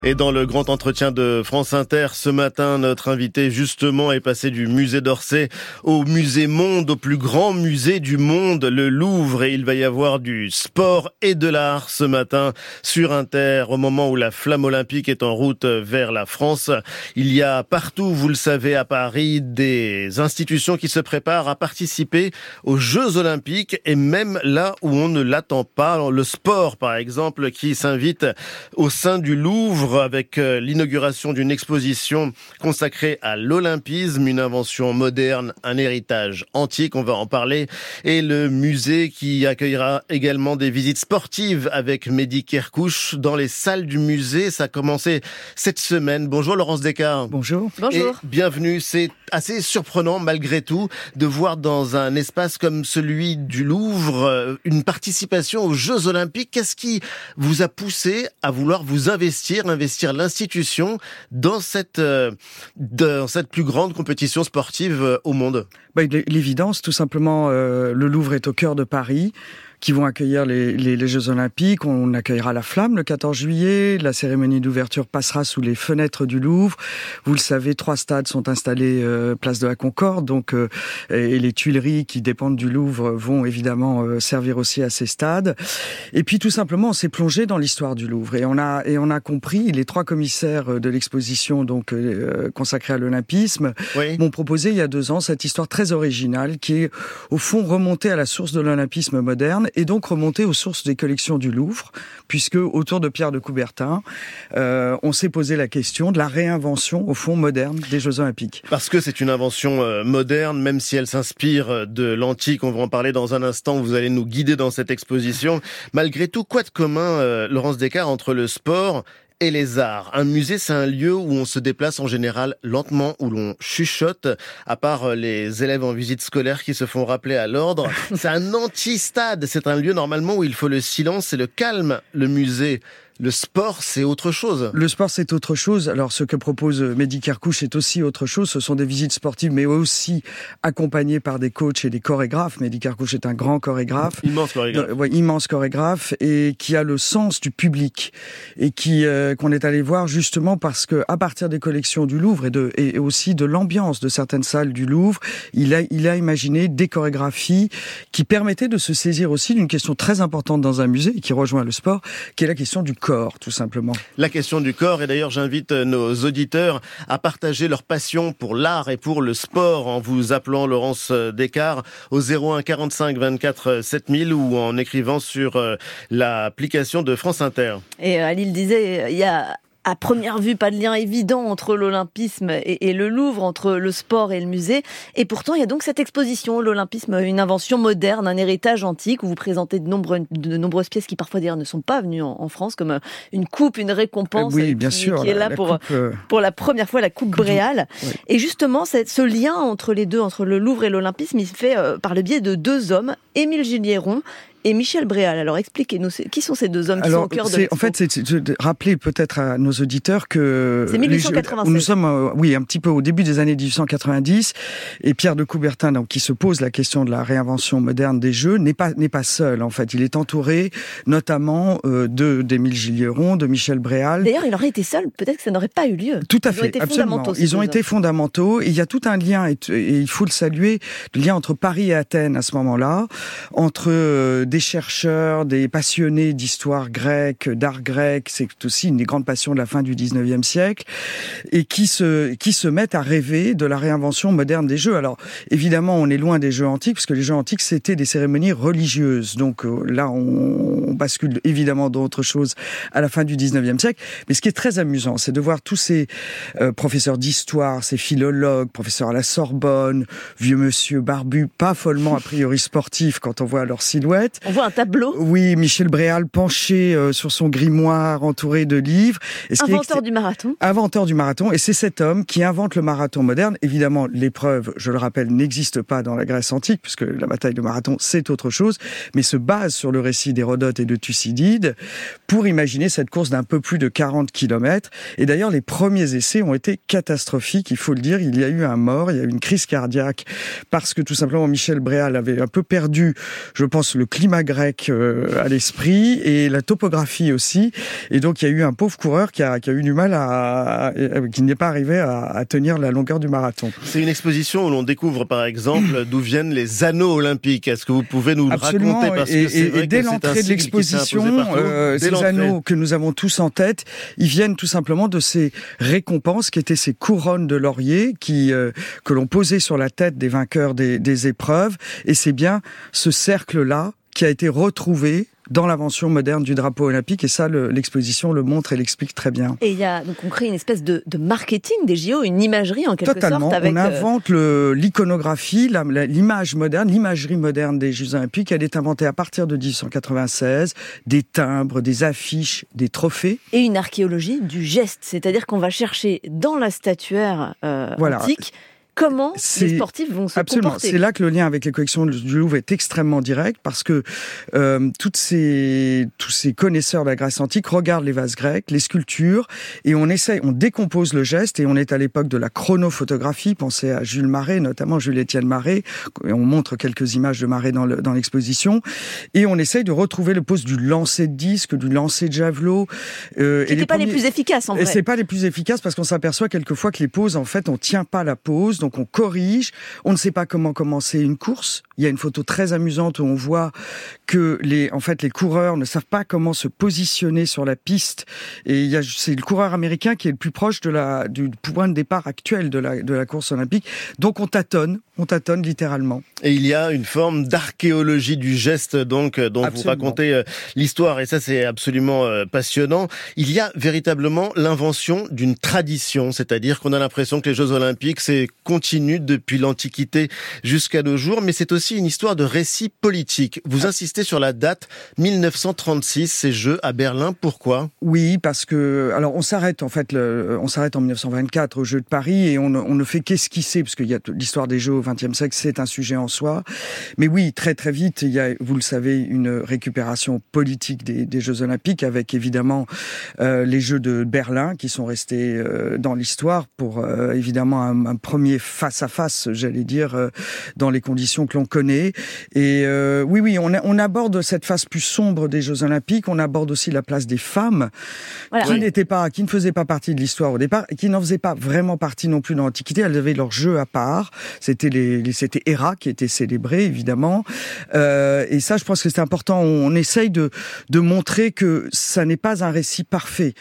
Et dans le grand entretien de France Inter, ce matin, notre invité justement est passé du musée d'Orsay au musée Monde, au plus grand musée du monde, le Louvre. Et il va y avoir du sport et de l'art ce matin sur Inter, au moment où la flamme olympique est en route vers la France. Il y a partout, vous le savez, à Paris, des institutions qui se préparent à participer aux Jeux olympiques et même là où on ne l'attend pas. Le sport, par exemple, qui s'invite au sein du Louvre avec l'inauguration d'une exposition consacrée à l'olympisme, une invention moderne, un héritage antique, on va en parler, et le musée qui accueillera également des visites sportives avec Mehdi Kerkouch dans les salles du musée. Ça a commencé cette semaine. Bonjour Laurence Descartes. Bonjour. Et bienvenue. C'est assez surprenant malgré tout de voir dans un espace comme celui du Louvre une participation aux Jeux Olympiques. Qu'est-ce qui vous a poussé à vouloir vous investir l'institution dans cette plus grande compétition sportive au monde? L'évidence, tout simplement, le Louvre est au cœur de Paris, qui vont accueillir les Jeux Olympiques. On accueillera la flamme le 14 juillet. La cérémonie d'ouverture passera sous les fenêtres du Louvre. Vous le savez, 3 stades sont installés place de la Concorde, donc et les Tuileries qui dépendent du Louvre vont évidemment servir aussi à ces stades. Et puis tout simplement, on s'est plongé dans l'histoire du Louvre et on a compris. Les 3 commissaires de l'exposition donc consacrée à l'olympisme m'ont proposé il y a 2 ans cette histoire très originale qui est au fond remontée à la source de l'olympisme moderne et donc remonter aux sources des collections du Louvre, puisque autour de Pierre de Coubertin, on s'est posé la question de la réinvention, au fond, moderne des Jeux Olympiques. Parce que c'est une invention moderne, même si elle s'inspire de l'antique, on va en parler dans un instant, vous allez nous guider dans cette exposition. Malgré tout, quoi de commun, Laurence Descartes, entre le sport et les arts? Un musée, c'est un lieu où on se déplace en général lentement, où l'on chuchote, à part les élèves en visite scolaire qui se font rappeler à l'ordre. C'est un anti-stade, c'est un lieu normalement où il faut le silence et le calme, le musée. Le sport, c'est autre chose. Le sport, c'est autre chose. Alors, ce que propose Mehdi Kerkouch, c'est aussi autre chose. Ce sont des visites sportives, mais aussi accompagnées par des coachs et des chorégraphes. Mehdi Kerkouch est un grand chorégraphe. Immense chorégraphe, et qui a le sens du public. Et qu'on est allé voir justement parce que, à partir des collections du Louvre et aussi de l'ambiance de certaines salles du Louvre, il a imaginé des chorégraphies qui permettaient de se saisir aussi d'une question très importante dans un musée, et qui rejoint le sport, qui est la question du corps, tout simplement. La question du corps, et d'ailleurs j'invite nos auditeurs à partager leur passion pour l'art et pour le sport en vous appelant Laurence Descartes au 01 45 24 7000 ou en écrivant sur l'application de France Inter. Et Alil disait, il y a à première vue, pas de lien évident entre l'olympisme et le Louvre, entre le sport et le musée. Et pourtant, il y a donc cette exposition, l'olympisme, une invention moderne, un héritage antique, où vous présentez de nombreuses pièces qui parfois d'ailleurs ne sont pas venues en France, comme une coupe, une récompense qui est là pour la première fois, la coupe Bréal. Oui. Et justement, ce lien entre les deux, entre le Louvre et l'olympisme, il se fait par le biais de 2 hommes, Émile Gillieron et Michel Bréal. Alors expliquez-nous, qui sont ces 2 hommes qui sont au cœur de l'expo? En fait, c'est de rappeler peut-être à nos auditeurs que c'est 1896. Nous sommes, un petit peu au début des années 1890, et Pierre de Coubertin, donc, qui se pose la question de la réinvention moderne des Jeux, n'est pas seul. En fait, il est entouré, notamment d'Émile Gillieron, de Michel Bréal. D'ailleurs, il aurait été seul, peut-être que ça n'aurait pas eu lieu. Tout à fait, absolument. Ils ont été fondamentaux. Et il y a tout un lien, et il faut le saluer, le lien entre Paris et Athènes à ce moment-là, entre des chercheurs, des passionnés d'histoire grecque, d'art grec, c'est aussi une des grandes passions de la fin du 19e siècle, et qui se mettent à rêver de la réinvention moderne des Jeux. Alors, évidemment, on est loin des Jeux antiques, parce que les Jeux antiques, c'était des cérémonies religieuses. Donc là, on bascule évidemment dans autre chose à la fin du 19e siècle. Mais ce qui est très amusant, c'est de voir tous ces professeurs d'histoire, ces philologues, professeurs à la Sorbonne, vieux monsieur barbus, pas follement a priori sportifs quand on voit leur silhouette. On voit un tableau. Oui, Michel Bréal penché sur son grimoire, entouré de livres. Inventeur du marathon. Inventeur du marathon. Et c'est cet homme qui invente le marathon moderne. Évidemment, l'épreuve, je le rappelle, n'existe pas dans la Grèce antique, puisque la bataille de Marathon, c'est autre chose, mais se base sur le récit d'Hérodote et de Thucydide pour imaginer cette course d'un peu plus de 40 km. Et d'ailleurs, les premiers essais ont été catastrophiques, il faut le dire. Il y a eu un mort, il y a eu une crise cardiaque, parce que tout simplement, Michel Bréal avait un peu perdu, je pense, le climat climat grec à l'esprit et la topographie aussi. Et donc il y a eu un pauvre coureur qui a eu du mal qui n'est pas arrivé à tenir la longueur du marathon. C'est une exposition où l'on découvre par exemple d'où viennent les anneaux olympiques. Est-ce que vous pouvez nous le raconter? Parce que c'est vrai dès que l'entrée de l'exposition, ces anneaux que nous avons tous en tête, ils viennent tout simplement de ces récompenses qui étaient ces couronnes de laurier que l'on posait sur la tête des vainqueurs des épreuves. Et c'est bien ce cercle-là qui a été retrouvé dans l'invention moderne du drapeau olympique, et ça, l'exposition le montre et l'explique très bien. Et donc on crée une espèce de marketing des JO, une imagerie en quelque Totalement. sorte. On invente l'iconographie, l'image moderne, l'imagerie moderne des Jeux olympiques. Elle est inventée à partir de 1896, des timbres, des affiches, des trophées. Et une archéologie du geste, c'est-à-dire qu'on va chercher dans la statuaire antique comment les sportifs vont se comporter. C'est là que le lien avec les collections du Louvre est extrêmement direct, parce que tous ces connaisseurs de la Grèce antique regardent les vases grecs, les sculptures, et on décompose le geste, et on est à l'époque de la chronophotographie. Pensez à Jules Marais, notamment Jules-Étienne Marais, et on montre quelques images de Marais dans l'exposition, et on essaye de retrouver le pose du lancer de disque, du lancer de javelot. Qui n'étaient pas les plus efficaces en vrai. Et c'est pas les plus efficaces, parce qu'on s'aperçoit quelquefois que les poses, en fait, on tient pas la pose, donc on corrige, on ne sait pas comment commencer une course. Il y a une photo très amusante où on voit que les coureurs ne savent pas comment se positionner sur la piste. Et c'est le coureur américain qui est le plus proche du point de départ actuel de la course olympique. Donc on tâtonne littéralement. Et il y a une forme d'archéologie du geste, donc, dont vous racontez l'histoire, et ça c'est absolument passionnant. Il y a véritablement l'invention d'une tradition, c'est-à-dire qu'on a l'impression que les Jeux olympiques, c'est continu depuis l'Antiquité jusqu'à nos jours, mais c'est aussi une histoire de récit politique. Vous insistez sur la date 1936, ces Jeux à Berlin, pourquoi? Oui, parce que, alors on s'arrête en 1924 aux Jeux de Paris, et on ne fait qu'esquisser, parce qu'il y a l'histoire des Jeux au XXe siècle, c'est un sujet en soi. Mais oui, très très vite, il y a, vous le savez, une récupération politique des Jeux olympiques, avec évidemment les Jeux de Berlin qui sont restés dans l'histoire pour évidemment un premier face-à-face, j'allais dire, dans les conditions que l'on connaît. Et oui, on aborde cette face plus sombre des Jeux olympiques, on aborde aussi la place des femmes, qui ne faisaient pas partie de l'histoire au départ, et qui n'en faisaient pas vraiment partie non plus dans l'Antiquité. Elles avaient leur jeu à part, c'était Héra qui était célébrée, évidemment. Et ça, je pense que c'est important. On essaye de montrer que ça n'est pas un récit parfait.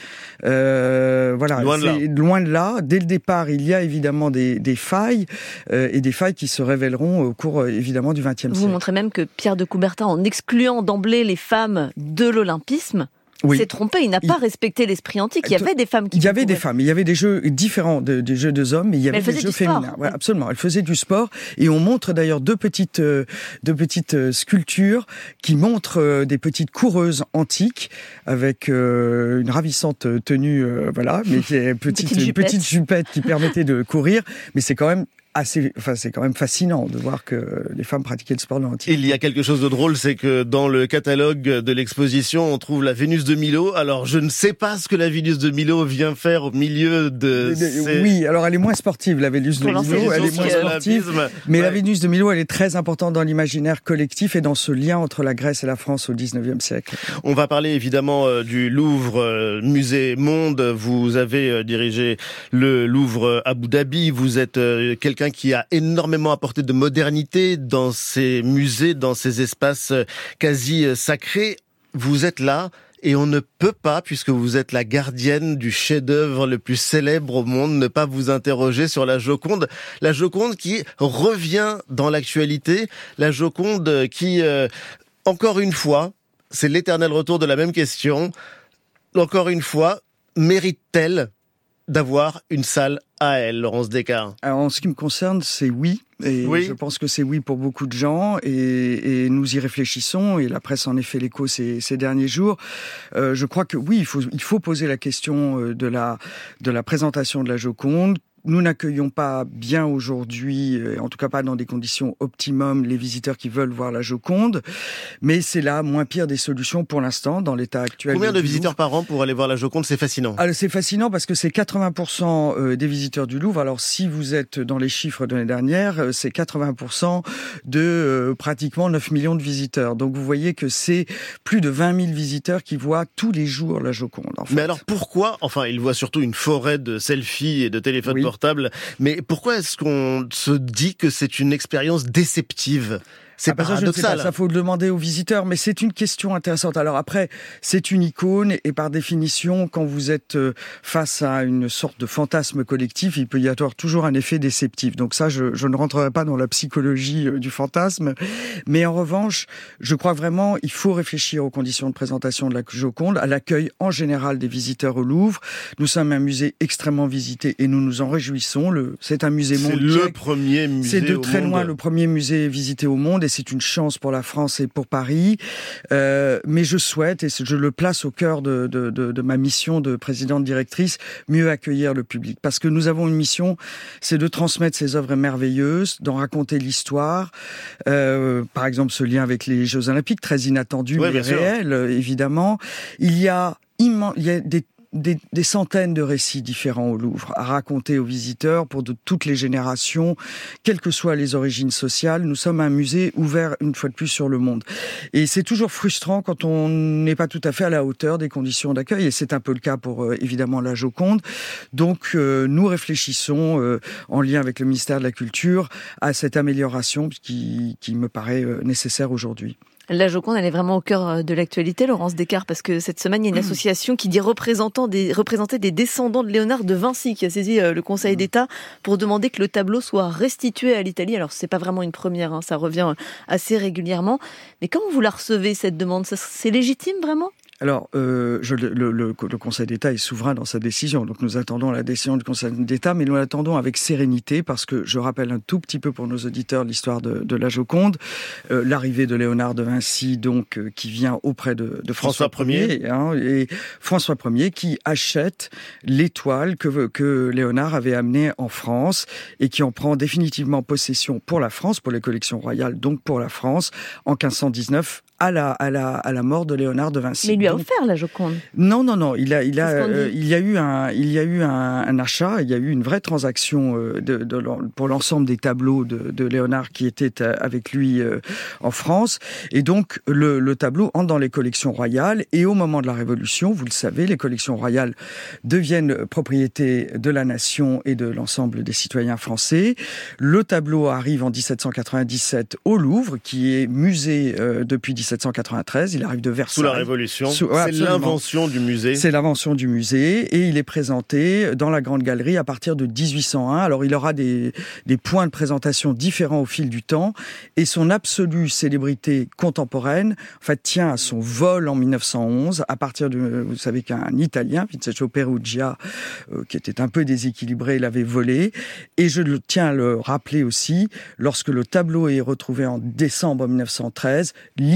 Loin de là. Dès le départ, il y a évidemment des failles, et des failles qui se révéleront au cours, évidemment, du XXe siècle. Vous montrez même que Pierre de Coubertin, en excluant d'emblée les femmes de l'olympisme, s'est trompé, il n'a pas respecté l'esprit antique. Il y avait des femmes qui... Il y avait des femmes, il y avait des jeux différents des jeux des hommes, mais il y avait des jeux féminins. Ouais, absolument, elles faisaient du sport, et on montre d'ailleurs deux petites sculptures qui montrent des petites coureuses antiques avec une ravissante tenue, mais qui est petite jupette qui permettait de courir, mais c'est quand même c'est quand même fascinant de voir que les femmes pratiquaient le sport de l'Antiquité. Il y a quelque chose de drôle, c'est que dans le catalogue de l'exposition, on trouve la Vénus de Milo. Alors, je ne sais pas ce que la Vénus de Milo vient faire au milieu de... Oui, alors elle est moins sportive, la Vénus de Milo. Elle est moins sportive, mais la Vénus de Milo, elle est très importante dans l'imaginaire collectif et dans ce lien entre la Grèce et la France au XIXe siècle. On va parler évidemment du Louvre, musée Monde. Vous avez dirigé le Louvre Abu Dhabi. Vous êtes quelqu'un qui a énormément apporté de modernité dans ces musées, dans ces espaces quasi sacrés. Vous êtes là et on ne peut pas, puisque vous êtes la gardienne du chef-d'œuvre le plus célèbre au monde, ne pas vous interroger sur la Joconde. La Joconde qui revient dans l'actualité, la Joconde qui, encore une fois, c'est l'éternel retour de la même question, encore une fois, mérite-t-elle d'avoir une salle à elle, Laurence Descartes? Alors, en ce qui me concerne, c'est oui. Et je pense que c'est oui pour beaucoup de gens, et nous y réfléchissons, et la presse en est fait l'écho ces derniers jours. Je crois que oui, il faut poser la question de la présentation de la Joconde. nous n'accueillons pas bien aujourd'hui, en tout cas pas dans des conditions optimum, les visiteurs qui veulent voir la Joconde, mais c'est la moins pire des solutions pour l'instant dans l'état actuel. Combien de visiteurs par an pour aller voir la Joconde? C'est fascinant. Alors, c'est fascinant parce que c'est 80% des visiteurs du Louvre. Alors si vous êtes dans les chiffres de l'année dernière, c'est 80% de pratiquement 9 millions de visiteurs. Donc vous voyez que c'est plus de 20 000 visiteurs qui voient tous les jours la Joconde. En fait. Mais alors pourquoi, enfin ils voient surtout une forêt de selfies et de téléphones portables, mais pourquoi est-ce qu'on se dit que c'est une expérience déceptive? C'est paradoxal. Ça faut le demander aux visiteurs, mais c'est une question intéressante. Alors après, c'est une icône et par définition, quand vous êtes face à une sorte de fantasme collectif, il peut y avoir toujours un effet déceptif. Donc ça, je ne rentrerai pas dans la psychologie du fantasme, mais en revanche, je crois vraiment il faut réfléchir aux conditions de présentation de la Joconde, à l'accueil en général des visiteurs au Louvre. Nous sommes un musée extrêmement visité et nous nous en réjouissons. C'est un musée mondial. C'est le premier musée au monde. C'est de très loin le premier musée visité au monde. C'est une chance pour la France et pour Paris. Mais je souhaite, et je le place au cœur de ma mission de présidente directrice, mieux accueillir le public. Parce que nous avons une mission, c'est de transmettre ces œuvres merveilleuses, d'en raconter l'histoire. Par exemple, ce lien avec les Jeux Olympiques, très inattendu, mais réel, évidemment. Il y a des centaines de récits différents au Louvre à raconter aux visiteurs pour de toutes les générations, quelles que soient les origines sociales. Nous sommes un musée ouvert une fois de plus sur le monde. Et c'est toujours frustrant quand on n'est pas tout à fait à la hauteur des conditions d'accueil. Et c'est un peu le cas pour évidemment la Joconde. Donc nous réfléchissons en lien avec le ministère de la Culture à cette amélioration qui me paraît nécessaire aujourd'hui. La Joconde, elle est vraiment au cœur de l'actualité, Laurence Descartes, parce que cette semaine, il y a une association qui dit représenter des descendants de Léonard de Vinci, qui a saisi le Conseil d'État pour demander que le tableau soit restitué à l'Italie. Alors, c'est pas vraiment une première, ça revient assez régulièrement. Mais comment vous la recevez, cette demande? C'est légitime, vraiment? Alors, le Conseil d'État est souverain dans sa décision, donc nous attendons la décision du Conseil d'État, mais nous l'attendons avec sérénité, parce que je rappelle un tout petit peu pour nos auditeurs l'histoire de la Joconde, l'arrivée de Léonard de Vinci, donc qui vient auprès de François Ier, et François Ier qui achète l'étoile que Léonard avait amenée en France et qui en prend définitivement possession pour la France, pour les collections royales, donc pour la France, en 1519. À la mort de Léonard de Vinci. Mais il lui a offert la Joconde. Non. Il y a eu un achat, il y a eu une vraie transaction pour l'ensemble des tableaux de Léonard qui étaient avec lui en France. Et donc le tableau entre dans les collections royales. Et au moment de la Révolution, vous le savez, les collections royales deviennent propriété de la nation et de l'ensemble des citoyens français. Le tableau arrive en 1797 au Louvre, qui est musée depuis 1793, il arrive de Versailles. Sous la Révolution, c'est l'invention du musée. C'est l'invention du musée, et il est présenté dans la Grande Galerie à partir de 1801. Alors il aura des points de présentation différents au fil du temps, et son absolue célébrité contemporaine, en fait, tient à son vol en 1911, à partir de, vous savez qu'un Italien, Vincenzo Perugia, qui était un peu déséquilibré, l'avait volé, et je tiens à le rappeler aussi, lorsque le tableau est retrouvé en décembre 1913,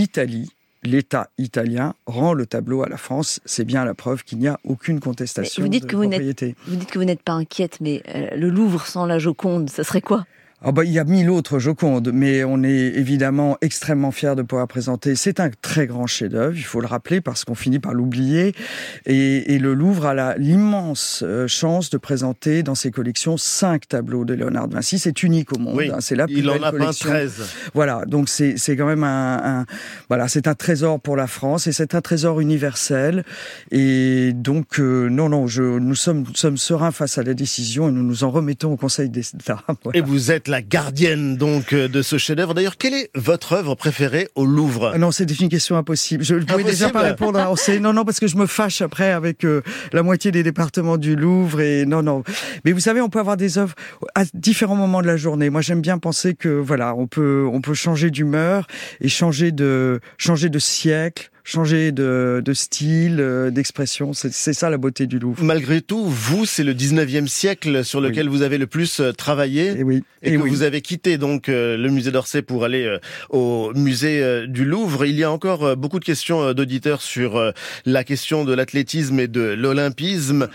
l'État italien rend le tableau à la France. C'est bien la preuve qu'il n'y a aucune contestation de propriété. Vous dites que vous n'êtes pas inquiète, mais le Louvre sans la Joconde, ça serait quoi ? Il y a 1000 autres Jocondes, mais on est évidemment extrêmement fiers de pouvoir présenter. C'est un très grand chef-d'œuvre, il faut le rappeler, parce qu'on finit par l'oublier. Et le Louvre a l'immense chance de présenter dans ses collections 5 tableaux de Léonard de Vinci. C'est unique au monde. Oui, c'est la plus belle collection. Il en a peint 13. Voilà, donc c'est quand même c'est un trésor pour la France, et c'est un trésor universel. Et donc nous sommes sereins face à la décision, et nous nous en remettons au Conseil d'État. Voilà. Et vous êtes la gardienne donc de ce chef-d'œuvre. D'ailleurs, quelle est votre œuvre préférée au Louvre ? Non, c'est une question impossible. Je ne pouvais déjà pas répondre. Non, parce que je me fâche après avec la moitié des départements du Louvre. Et non. Mais vous savez, on peut avoir des œuvres à différents moments de la journée. Moi, j'aime bien penser que voilà, on peut changer d'humeur et changer de siècle. Changer de style, d'expression, c'est ça la beauté du Louvre. Malgré tout, vous, c'est le 19e siècle sur lequel vous avez le plus travaillé, et que vous avez quitté donc le musée d'Orsay pour aller au musée du Louvre. Il y a encore beaucoup de questions d'auditeurs sur la question de l'athlétisme et de l'olympisme.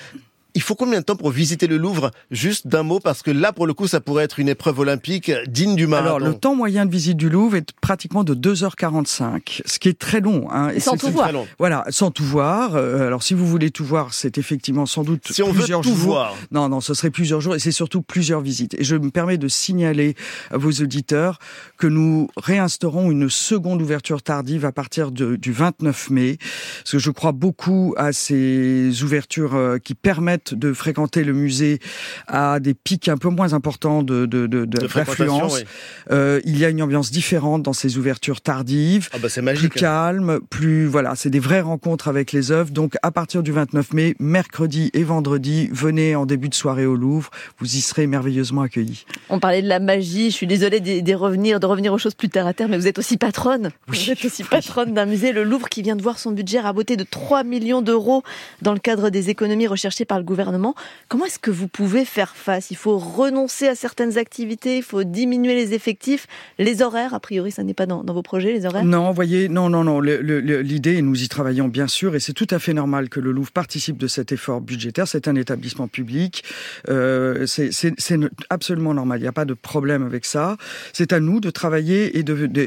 Il faut combien de temps pour visiter le Louvre? Juste d'un mot, parce que là, pour le coup, ça pourrait être une épreuve olympique digne du marathon. Alors, le temps moyen de visite du Louvre est pratiquement de 2h45, ce qui est très long. Hein. Et sans tout voir. Voilà, sans tout voir. Alors, si vous voulez tout voir, c'est effectivement sans doute si on plusieurs veut tout jours. voir. Non, ce serait plusieurs jours et c'est surtout plusieurs visites. Et je me permets de signaler à vos auditeurs que nous réinstaurons une seconde ouverture tardive à partir du 29 mai, parce que je crois beaucoup à ces ouvertures qui permettent de fréquenter le musée à des pics un peu moins importants d'affluence. Oui. Il y a une ambiance différente dans ces ouvertures tardives. C'est magique. Plus calme, c'est des vraies rencontres avec les œuvres. Donc, à partir du 29 mai, mercredi et vendredi, venez en début de soirée au Louvre. Vous y serez merveilleusement accueillis. On parlait de la magie. Je suis désolée de revenir aux choses plus terre à terre, mais vous êtes aussi patronne. Oui. Vous êtes aussi patronne d'un musée, le Louvre, qui vient de voir son budget raboté de 3 millions d'euros dans le cadre des économies recherchées par le gouvernement. Comment est-ce que vous pouvez faire face? Il faut renoncer à certaines activités, il faut diminuer les effectifs, les horaires. A priori, ça n'est pas dans vos projets, les horaires? Non, voyez, non. L'idée, et nous y travaillons bien sûr, et c'est tout à fait normal que le Louvre participe de cet effort budgétaire. C'est un établissement public. C'est absolument normal. Il n'y a pas de problème avec ça. C'est à nous de travailler et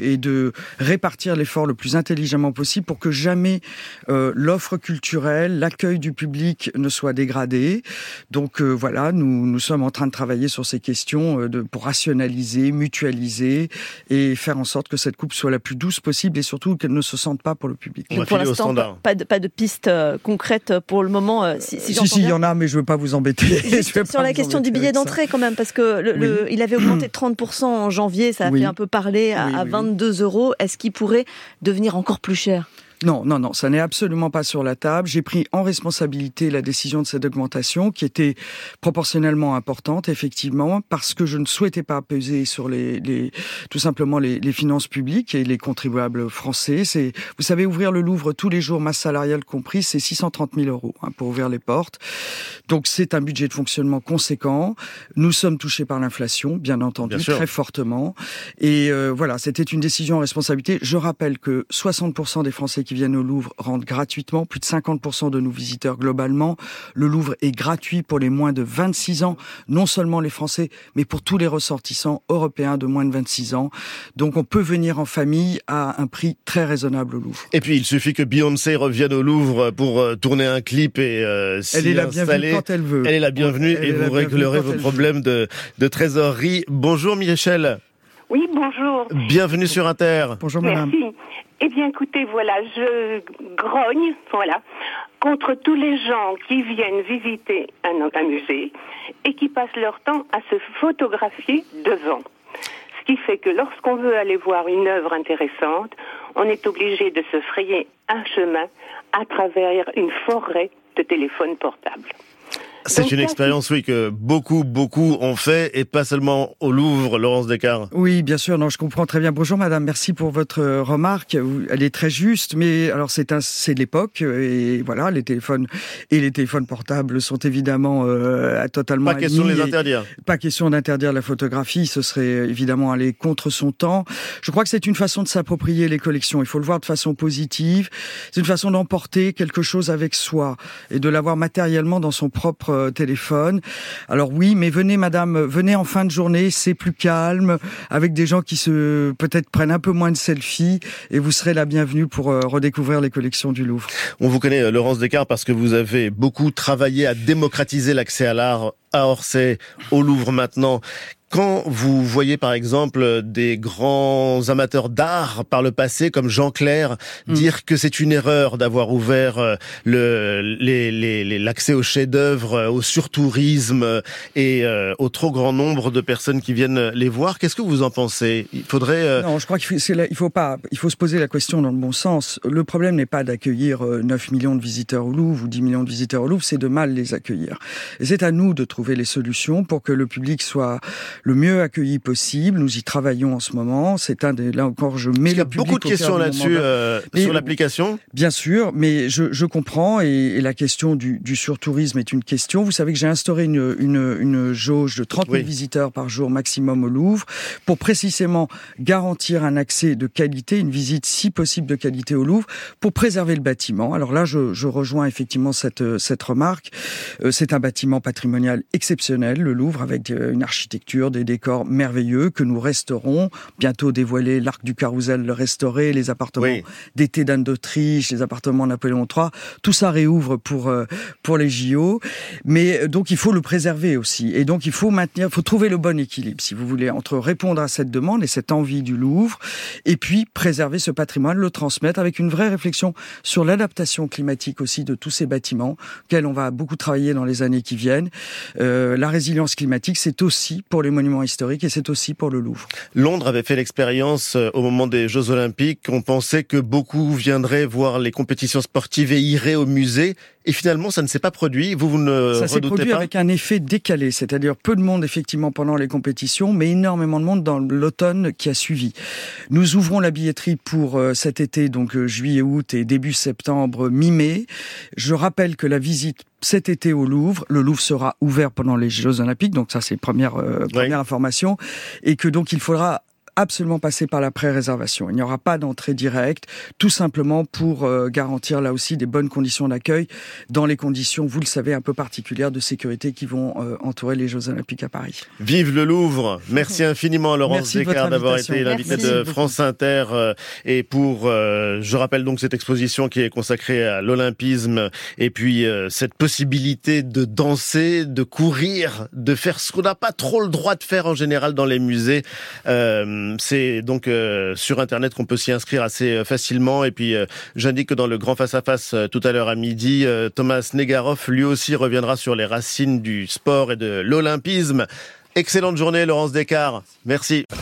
de répartir l'effort le plus intelligemment possible pour que jamais l'offre culturelle, l'accueil du public ne soit dégradé. Donc voilà, nous sommes en train de travailler sur ces questions pour rationaliser, mutualiser et faire en sorte que cette coupe soit la plus douce possible et surtout qu'elle ne se sente pas pour le public. On va pour filer au l'instant, standard. Pas de pistes concrètes pour le moment. Si il y en a, mais je ne veux pas vous embêter. Sur la question du billet d'entrée quand même, parce que il avait augmenté de 30% en janvier, ça a fait un peu parler à 22 €. Est-ce qu'il pourrait devenir encore plus cher ? Non, ça n'est absolument pas sur la table. J'ai pris en responsabilité la décision de cette augmentation qui était proportionnellement importante, effectivement, parce que je ne souhaitais pas peser sur tout simplement les finances publiques et les contribuables français. Vous savez, ouvrir le Louvre tous les jours, masse salariale comprise, c'est 630 000 € pour ouvrir les portes. Donc c'est un budget de fonctionnement conséquent. Nous sommes touchés par l'inflation, bien entendu, très fortement. Et voilà, c'était une décision en responsabilité. Je rappelle que 60% des Français qui viennent au Louvre rentrent gratuitement, plus de 50% de nos visiteurs globalement. Le Louvre est gratuit pour les moins de 26 ans, non seulement les Français, mais pour tous les ressortissants européens de moins de 26 ans. Donc on peut venir en famille à un prix très raisonnable au Louvre. Et puis il suffit que Beyoncé revienne au Louvre pour tourner un clip et s'y installer. Elle est la bienvenue quand elle veut. Elle est la bienvenue et vous réglerez vos problèmes de trésorerie. Bonjour Michel. Oui, bonjour. Bienvenue sur Inter. Bonjour madame. Merci. Eh bien, écoutez, voilà, je grogne, contre tous les gens qui viennent visiter un musée et qui passent leur temps à se photographier devant. Ce qui fait que lorsqu'on veut aller voir une œuvre intéressante, on est obligé de se frayer un chemin à travers une forêt de téléphones portables. C'est une expérience, que beaucoup ont fait, et pas seulement au Louvre, Laurence Descartes. Oui, bien sûr, je comprends très bien. Bonjour madame, merci pour votre remarque. Elle est très juste, mais alors c'est l'époque, et voilà, les téléphones portables sont évidemment totalement pas question de les interdire. Pas question d'interdire la photographie, ce serait évidemment aller contre son temps. Je crois que c'est une façon de s'approprier les collections. Il faut le voir de façon positive. C'est une façon d'emporter quelque chose avec soi et de l'avoir matériellement dans son propre téléphone. Alors oui, mais venez en fin de journée, c'est plus calme, avec des gens qui peut-être prennent un peu moins de selfies, et vous serez la bienvenue pour redécouvrir les collections du Louvre. On vous connaît, Laurence Descartes, parce que vous avez beaucoup travaillé à démocratiser l'accès à l'art à Orsay, au Louvre maintenant. Quand vous voyez par exemple des grands amateurs d'art par le passé comme Jean Clair dire que c'est une erreur d'avoir ouvert l'accès aux chefs-d'œuvre, au surtourisme et au trop grand nombre de personnes qui viennent les voir, qu'est-ce que vous en pensez? Il faudrait Non, je crois qu'il faut se poser la question dans le bon sens. Le problème n'est pas d'accueillir 9 millions de visiteurs au Louvre ou 10 millions de visiteurs au Louvre, c'est de mal les accueillir. Et c'est à nous de trouver trouver les solutions pour que le public soit le mieux accueilli possible. Nous y travaillons en ce moment. C'est là encore, je mets le public au cœur. Il y a beaucoup de questions là-dessus sur l'application. Bien sûr, mais je comprends et la question du surtourisme est une question. Vous savez que j'ai instauré une jauge de 30 000 visiteurs par jour maximum au Louvre pour précisément garantir un accès de qualité, une visite si possible de qualité au Louvre, pour préserver le bâtiment. Alors là, je rejoins effectivement cette remarque. C'est un bâtiment patrimonial exceptionnel, le Louvre, avec une architecture, des décors merveilleux que nous resterons. Bientôt dévoiler l'Arc du Carrousel, le restaurer, les appartements d'été d'Anne d'Autriche, les appartements Napoléon III. Tout ça réouvre pour les JO. Mais donc il faut le préserver aussi. Et donc il faut trouver le bon équilibre, si vous voulez, entre répondre à cette demande et cette envie du Louvre, et puis préserver ce patrimoine, le transmettre avec une vraie réflexion sur l'adaptation climatique aussi de tous ces bâtiments, auxquels on va beaucoup travailler dans les années qui viennent. La résilience climatique, c'est aussi pour les monuments historiques et c'est aussi pour le Louvre. Londres avait fait l'expérience au moment des Jeux Olympiques. On pensait que beaucoup viendraient voir les compétitions sportives et iraient au musée. Et finalement, ça ne s'est pas produit. Vous ne redoutez pas ? Ça s'est produit avec un effet décalé, c'est-à-dire peu de monde effectivement pendant les compétitions, mais énormément de monde dans l'automne qui a suivi. Nous ouvrons la billetterie pour cet été, donc juillet, août et début septembre, mi-mai. Je rappelle que la visite cet été au Louvre, le Louvre sera ouvert pendant les Jeux Olympiques, donc ça c'est première information, et que donc il faudra absolument passer par la pré-réservation. Il n'y aura pas d'entrée directe, tout simplement pour garantir là aussi des bonnes conditions d'accueil dans les conditions, vous le savez, un peu particulières de sécurité qui vont entourer les Jeux Olympiques à Paris. Vive le Louvre! Merci infiniment Laurence Descartes d'avoir été l'invitée de France Inter. Et je rappelle donc cette exposition qui est consacrée à l'olympisme et puis cette possibilité de danser, de courir, de faire ce qu'on n'a pas trop le droit de faire en général dans les musées. C'est donc sur Internet qu'on peut s'y inscrire assez facilement. Et puis, j'indique que dans le grand face-à-face tout à l'heure à midi, Thomas Negaroff, lui aussi, reviendra sur les racines du sport et de l'olympisme. Excellente journée, Laurence Descartes. Merci.